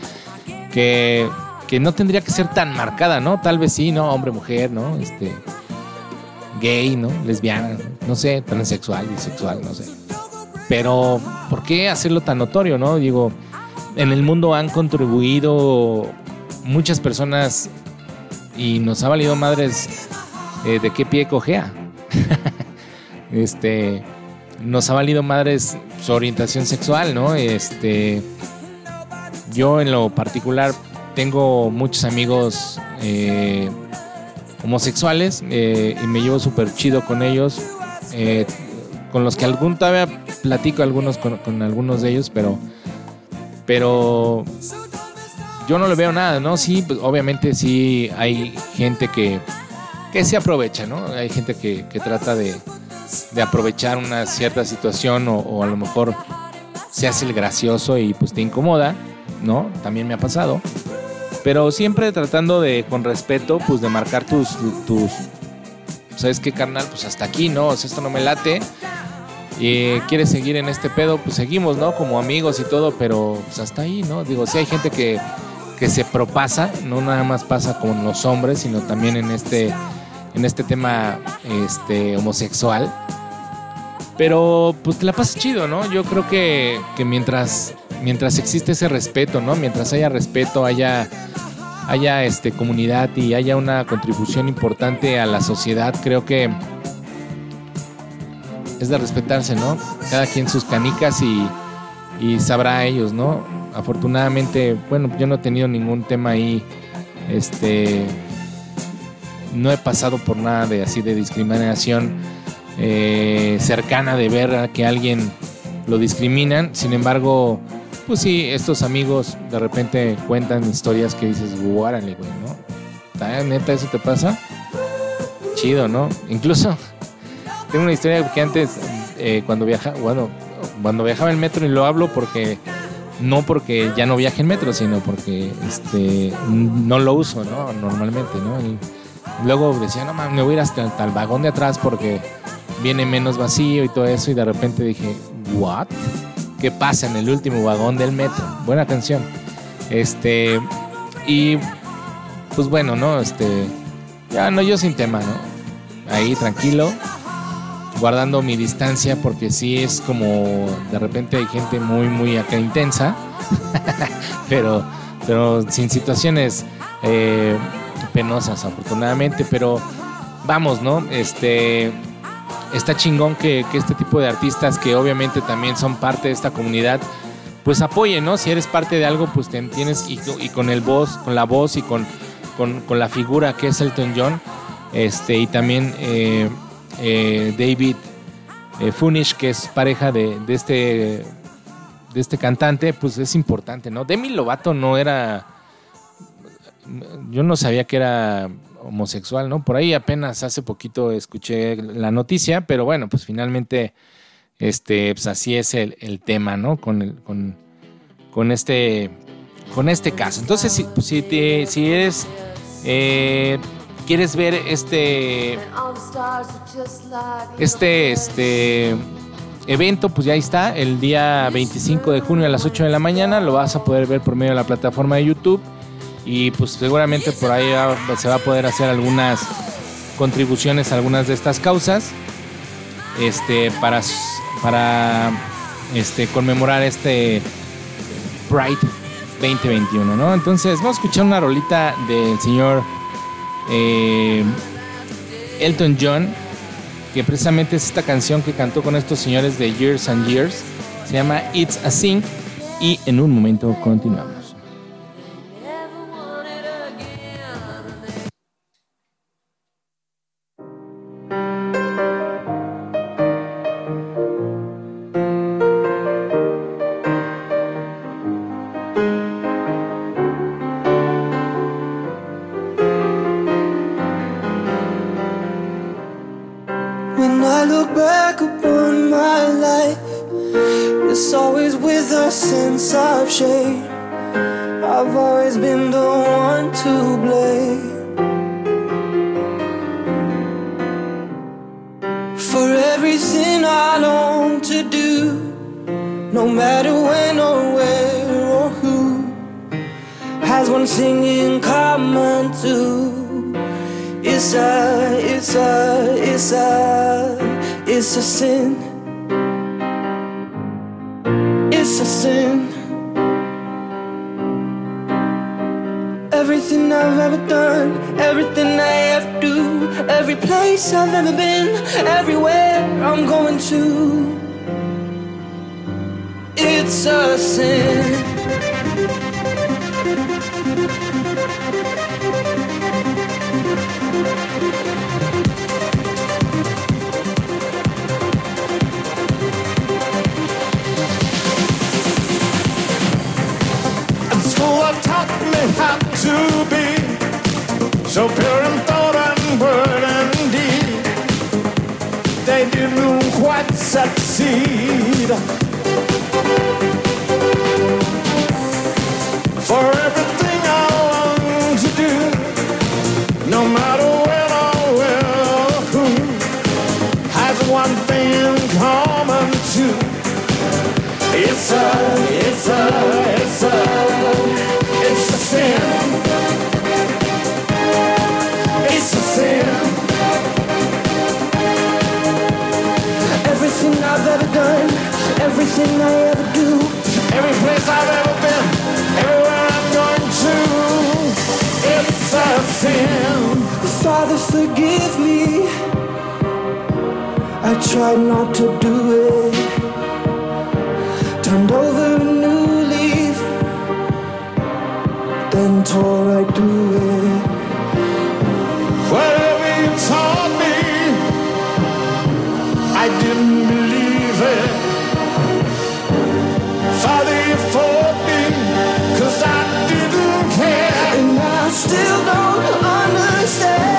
[SPEAKER 4] no tendría que ser tan marcada, ¿no? Tal vez sí, ¿no? Hombre, mujer, ¿no? Gay, ¿no? Lesbiana, no sé, transexual, bisexual, no sé. Pero, ¿por qué hacerlo tan notorio, no? Digo, en el mundo han contribuido muchas personas y nos ha valido madres de qué pie cojea. Nos ha valido madres su orientación sexual, ¿no? Yo en lo particular tengo muchos amigos homosexuales y me llevo súper chido con ellos, con los que todavía platico con algunos de ellos, pero yo no le veo nada, ¿no? Sí, pues obviamente sí hay gente que se aprovecha, ¿no? Hay gente que trata de de aprovechar una cierta situación o a lo mejor se hace el gracioso y pues te incomoda, ¿no? También me ha pasado. Pero siempre tratando de, con respeto, pues de marcar tus ¿sabes qué, carnal? Pues hasta aquí, ¿no? O sea, esto no me late. ¿Quieres seguir en este pedo? Pues seguimos, ¿no? Como amigos y todo, pero pues hasta ahí, ¿no? Digo, sí hay gente que se propasa, no nada más pasa con los hombres, sino también en este tema homosexual. Pero pues te la pasas chido, ¿no? Yo creo que mientras existe ese respeto, ¿no? Mientras haya respeto, haya comunidad y haya una contribución importante a la sociedad, creo que es de respetarse, ¿no? Cada quien sus canicas y sabrá ellos, ¿no? Afortunadamente, bueno, yo no he tenido ningún tema ahí, no he pasado por nada de así de discriminación cercana, de ver a que alguien lo discriminan. Sin embargo, pues sí, estos amigos de repente cuentan historias que dices, guárale, güey, ¿no? ¿Neta eso te pasa? Chido, ¿no? Incluso tengo una historia que antes, cuando viajaba en metro, y lo hablo porque no porque ya no viaje en metro, sino porque no lo uso, ¿no? Normalmente, ¿no? Y luego decía, no mames, me voy a ir hasta el vagón de atrás porque viene menos vacío y todo eso, y de repente dije, ¿what? ¿Qué pasa en el último vagón del metro? Buena canción. Y pues bueno, ¿no? Ya no, yo sin tema, ¿no? Ahí tranquilo, guardando mi distancia, porque sí es como de repente hay gente muy, muy acá intensa, pero sin situaciones penosas, afortunadamente. Pero vamos, ¿no? Está chingón que este tipo de artistas, que obviamente también son parte de esta comunidad, pues apoyen, ¿no? Si eres parte de algo, pues te entiendes, y con la voz y con la figura que es Elton John, y también David Funish, que es pareja de este cantante, pues es importante, ¿no? Demi Lovato no era, yo no sabía que era homosexual, ¿no? Por ahí apenas hace poquito escuché la noticia, pero bueno, pues finalmente pues así es el tema, ¿no? Con este caso. Entonces, si eres quieres ver este evento, pues ya está, el día 25 de junio a las 8 de la mañana, lo vas a poder ver por medio de la plataforma de YouTube. Y pues seguramente por ahí se va a poder hacer algunas contribuciones a algunas de estas causas, para conmemorar Pride 2021, ¿no? Entonces vamos a escuchar una rolita del señor Elton John, que precisamente es esta canción que cantó con estos señores de Years and Years. Se llama It's a Sin, y en un momento continuamos.
[SPEAKER 3] When I look back upon my life, it's always with a sense of shame. I've always been the one to blame for everything I long to do, no matter when or where or who, has one thing in common too. It's a sin. It's a sin. Everything I've ever done, everything I ever do, every place I've ever been, everywhere I'm going to, it's a sin.
[SPEAKER 5] Taught me how to be so pure in thought and word and deed. They didn't quite succeed. For everything I long to do, no matter when or where or who, has one thing in common too. It's a sin. It's a sin.
[SPEAKER 3] Everything I've ever done, everything I ever do,
[SPEAKER 5] Every place I've ever been, everywhere I'm going to, it's a sin.
[SPEAKER 3] Father, forgive me. I tried not to do it. Turned over a new leaf, then tore right through it.
[SPEAKER 5] Whatever you taught me, I didn't believe it. Father, you fought me, 'cause I didn't care.
[SPEAKER 3] And I still don't understand.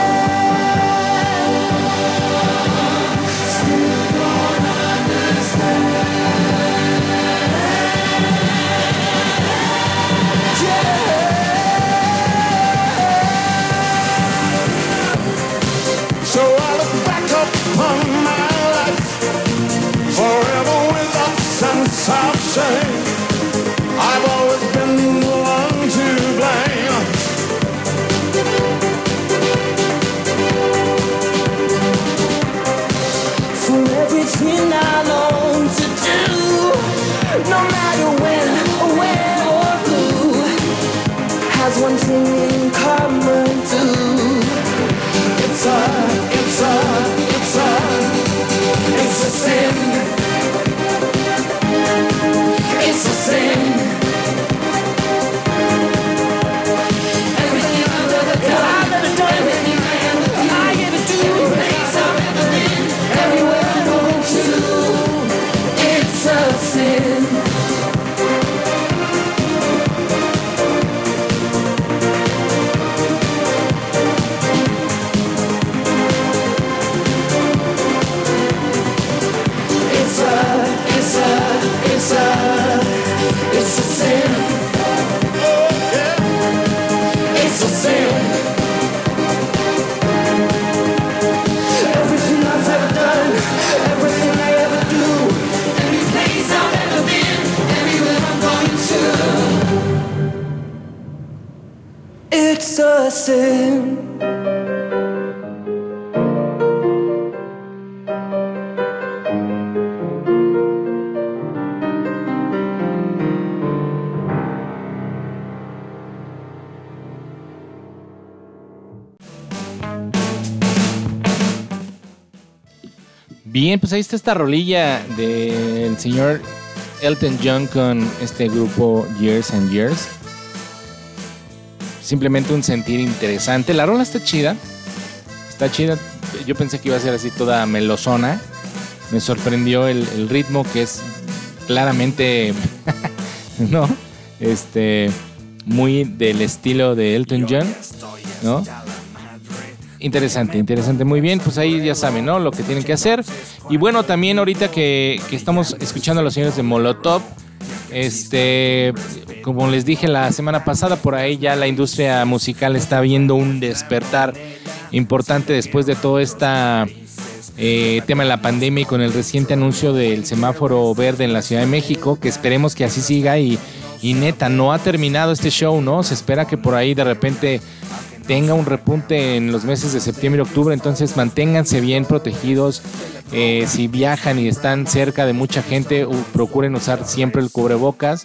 [SPEAKER 5] So I look back upon my life, forever with a sense of shame. I've always been the one to blame.
[SPEAKER 3] For everything I long to do, no matter when or where or who, has one thing in common too.
[SPEAKER 5] It's a sin. It's a sin. Everything I've ever done, everything I ever do, every place I've ever been, everywhere I go to, it's a sin. It's a sin. Oh, yeah. It's a sin. Everything I've ever done, everything I ever do, every place I've ever been, everywhere I'm going to,
[SPEAKER 3] It's a sin.
[SPEAKER 4] Bien, pues ahí está esta rolilla del señor Elton John con este grupo Years and Years. Simplemente un sentir interesante. La rola está chida. Está chida. Yo pensé que iba a ser así toda melosona. Me sorprendió el ritmo, que es claramente ¿no? Muy del estilo de Elton John, ¿no? Interesante, muy bien, pues ahí ya saben, ¿no? Lo que tienen que hacer. Y bueno, también ahorita que estamos escuchando a los señores de Molotov, como les dije la semana pasada, por ahí ya la industria musical está viendo un despertar importante después de todo tema de la pandemia y con el reciente anuncio del semáforo verde en la Ciudad de México, que esperemos que así siga y neta, no ha terminado este show, ¿no? Se espera que por ahí de repente tenga un repunte en los meses de septiembre y octubre, entonces manténganse bien protegidos. Si viajan y están cerca de mucha gente, procuren usar siempre el cubrebocas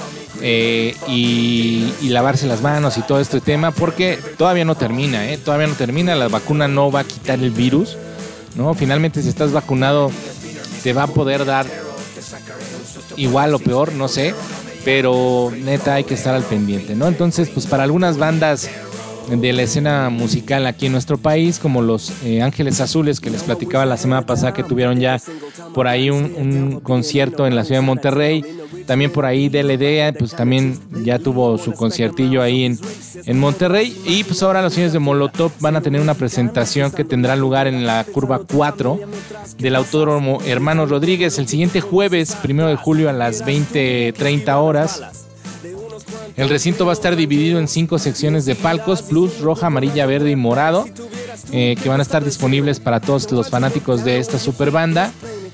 [SPEAKER 4] y lavarse las manos y todo este tema, porque todavía no termina, la vacuna no va a quitar el virus, ¿no? Finalmente, si estás vacunado, te va a poder dar igual o peor, no sé, pero neta hay que estar al pendiente, ¿no? Entonces, pues para algunas bandas de la escena musical aquí en nuestro país, como los Ángeles Azules, que les platicaba la semana pasada que tuvieron ya por ahí un concierto en la ciudad de Monterrey. También por ahí DLD, pues también ya tuvo su conciertillo ahí en Monterrey. Y pues ahora los señores de Molotov van a tener una presentación que tendrá lugar en la Curva 4 del Autódromo Hermanos Rodríguez. El siguiente jueves, 1 de julio a las 20:30 horas. El recinto va a estar dividido en 5 secciones de palcos, plus roja, amarilla, verde y morado, que van a estar disponibles para todos los fanáticos de esta super banda.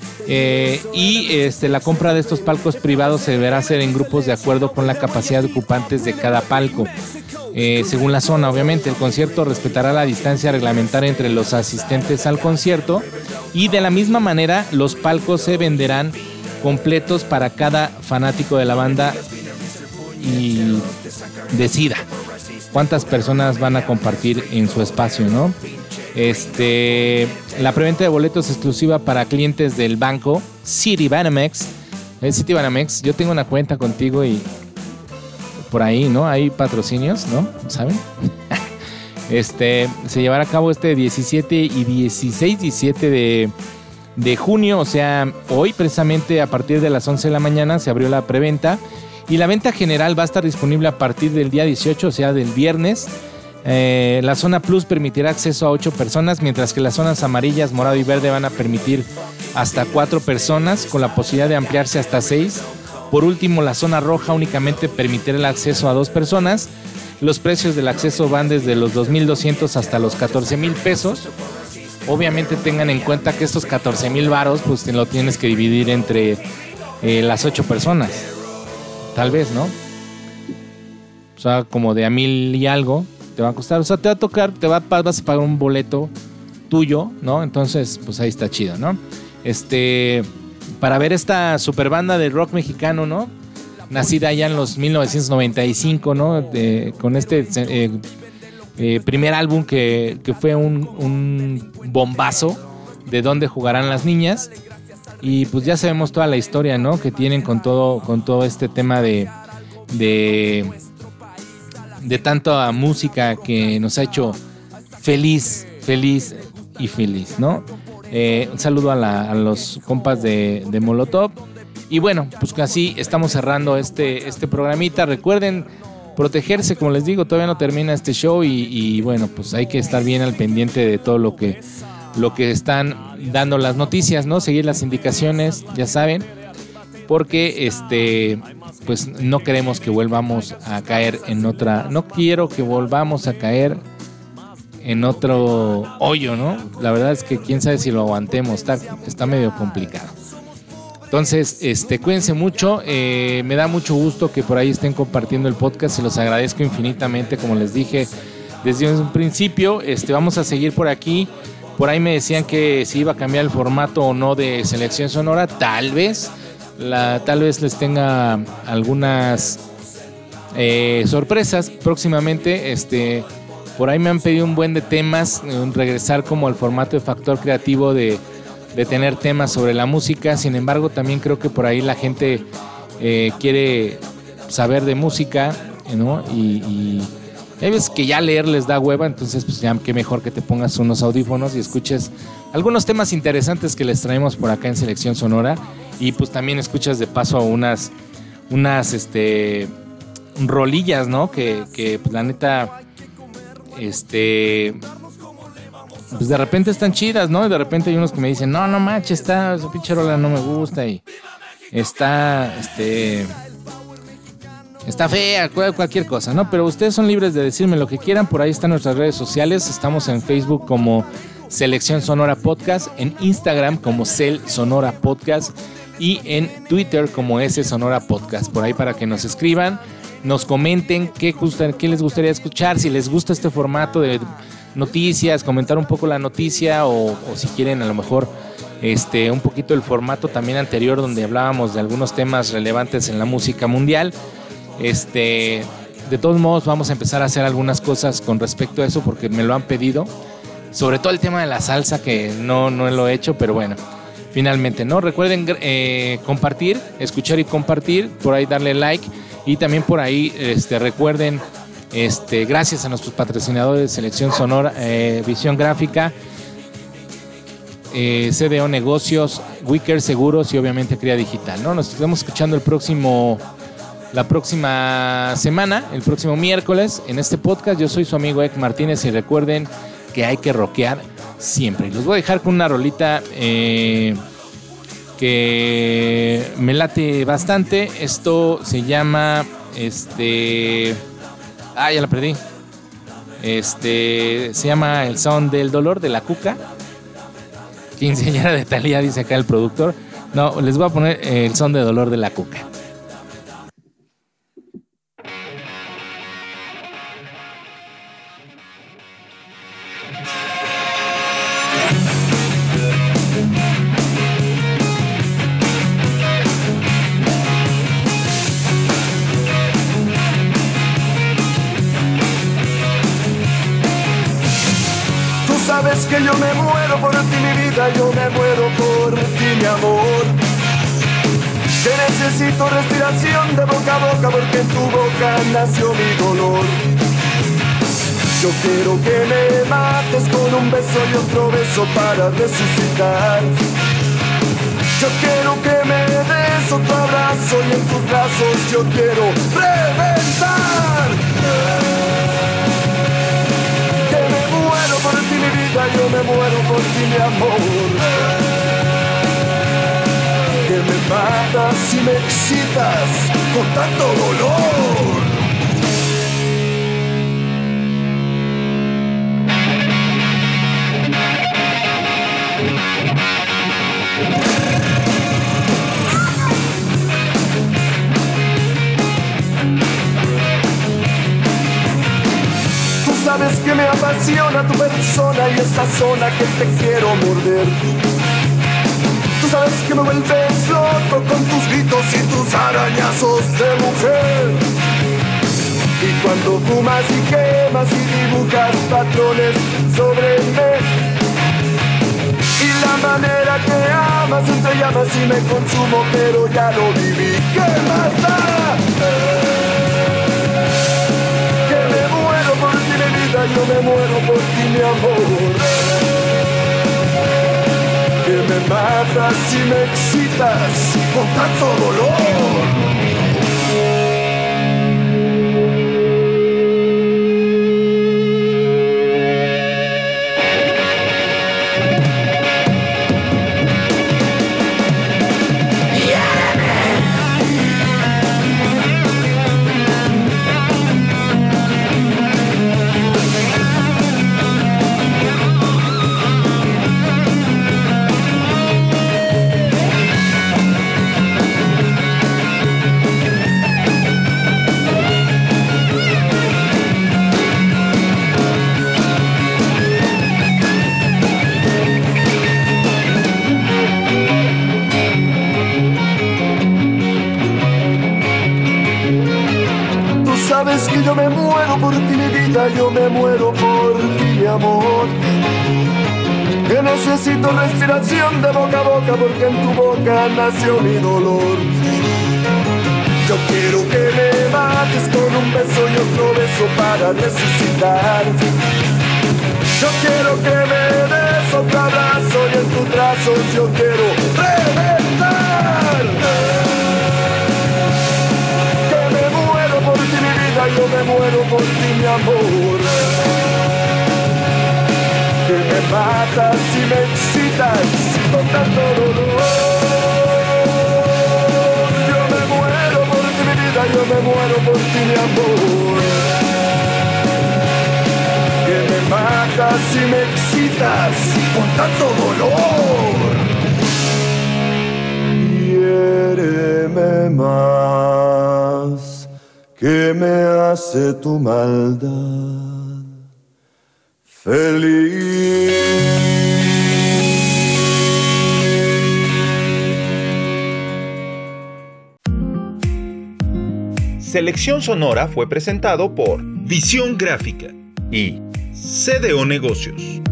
[SPEAKER 4] La compra de estos palcos privados se deberá hacer en grupos de acuerdo con la capacidad de ocupantes de cada palco. Según la zona, obviamente, el concierto respetará la distancia reglamentaria entre los asistentes al concierto y de la misma manera los palcos se venderán completos para cada fanático de la banda y decida cuántas personas van a compartir en su espacio, ¿no? La preventa de boletos exclusiva para clientes del banco Citibanamex. Citibanamex, yo tengo una cuenta contigo y por ahí, ¿no? Hay patrocinios, ¿no? ¿Saben? Se llevará a cabo 17 y 17 de junio, o sea, hoy precisamente a partir de las 11 de la mañana se abrió la preventa y la venta general va a estar disponible a partir del día 18, o sea, del viernes. La zona Plus permitirá acceso a 8 personas, mientras que las zonas amarillas, morado y verde van a permitir hasta 4 personas, con la posibilidad de ampliarse hasta 6. Por último, la zona roja únicamente permitirá el acceso a 2 personas. Los precios del acceso van desde los 2,200 hasta los 14,000 pesos. Obviamente tengan en cuenta que estos 14,000 varos pues te lo tienes que dividir entre las 8 personas. Tal vez, ¿no? O sea, como de a 1,000 y algo te va a costar. O sea, te va a tocar, vas a pagar un boleto tuyo, ¿no? Entonces, pues ahí está chido, ¿no? Para ver esta super banda de rock mexicano, ¿no? Nacida ya en los 1995, ¿no? Con primer álbum que fue un bombazo de dónde jugarán las niñas. Y pues ya sabemos toda la historia, ¿no? Que tienen con todo este tema de tanta música que nos ha hecho feliz, ¿no? Un saludo a los compas de Molotov. Y bueno, pues así estamos cerrando este programita. Recuerden protegerse, como les digo, todavía no termina este show y bueno, pues hay que estar bien al pendiente de todo lo que están dando las noticias, ¿no? Seguir las indicaciones, ya saben, porque pues no queremos que volvamos a caer no quiero que volvamos a caer en otro hoyo, ¿no? La verdad es que quién sabe si lo aguantemos, está medio complicado. Entonces, cuídense mucho, me da mucho gusto que por ahí estén compartiendo el podcast, se los agradezco infinitamente, como les dije desde un principio. Vamos a seguir por aquí. Por ahí me decían que si iba a cambiar el formato o no de Selección Sonora, tal vez les tenga algunas sorpresas próximamente. Por ahí me han pedido un buen de temas, regresar como al formato de Factor Creativo de tener temas sobre la música. Sin embargo, también creo que por ahí la gente quiere saber de música, ¿no? Y hay veces que ya leer les da hueva, entonces pues ya qué mejor que te pongas unos audífonos y escuches algunos temas interesantes que les traemos por acá en Selección Sonora. Y pues también escuchas de paso a unas rolillas, ¿no? Que pues la neta pues de repente están chidas, ¿no? Y de repente hay unos que me dicen, no manches, esa pinche rola no me gusta y está fea, cualquier cosa, ¿no? Pero ustedes son libres de decirme lo que quieran. Por ahí están nuestras redes sociales. Estamos en Facebook como Selección Sonora Podcast, en Instagram como Cel Sonora Podcast y en Twitter como S Sonora Podcast. Por ahí para que nos escriban, nos comenten qué les gustaría escuchar, si les gusta este formato de noticias, comentar un poco la noticia o si quieren a lo mejor un poquito el formato también anterior donde hablábamos de algunos temas relevantes en la música mundial. De todos modos vamos a empezar a hacer algunas cosas con respecto a eso porque me lo han pedido, sobre todo el tema de la salsa, que no lo he hecho, pero bueno, finalmente, ¿no? Recuerden compartir, escuchar y compartir, por ahí darle like y también por ahí recuerden, gracias a nuestros patrocinadores, Selección Sonora, Visión Gráfica, CDO Negocios, Wicker Seguros y obviamente Cría Digital, ¿no? Nos estamos escuchando la próxima semana, el próximo miércoles en este podcast. Yo soy su amigo Ek Martínez y recuerden que hay que rockear siempre. Y los voy a dejar con una rolita que me late bastante. Esto se llama ya la perdí. Se llama El Son del Dolor de la Cuca. Quinceañera de Thalía, dice acá el productor. No, les voy a poner El Son de Dolor de la Cuca.
[SPEAKER 5] Sabes que yo me muero por ti, mi vida, yo me muero por ti, mi amor. Que necesito respiración de boca a boca, porque en tu boca nació mi dolor. Yo quiero que me mates con un beso y otro beso para resucitar. Yo quiero que me des otro abrazo y en tus brazos yo quiero reventar. Por ti, mi vida, yo me muero por ti, mi amor. Que me matas y me excitas con tanto dolor. Sabes que me apasiona tu persona y esa zona que te quiero morder. Tú sabes que me vuelves loco con tus gritos y tus arañazos de mujer. Y cuando fumas y quemas y dibujas patrones sobre mí, y la manera que amas entre llamas y me consumo, pero ya lo viví. ¿Qué más da? Yo me muero por ti, mi amor. Que me matas y me excitas con tanto dolor. Sabes que yo me muero por ti, mi vida, yo me muero por ti, mi amor. Que necesito respiración de boca a boca, porque en tu boca nació mi dolor. Yo quiero que me mates con un beso y otro beso para resucitar. Yo quiero que me des otro abrazo y en tus brazos yo quiero reventar. Yo me muero por ti, mi amor. Que me matas y me excitas con tanto dolor. Yo me muero por ti, mi vida, yo me muero por ti, mi amor. Que me matas y me excitas con tanto dolor. Hiéreme más, que me hace tu maldad feliz.
[SPEAKER 1] Selección Sonora fue presentado por Visión Gráfica y CDO Negocios.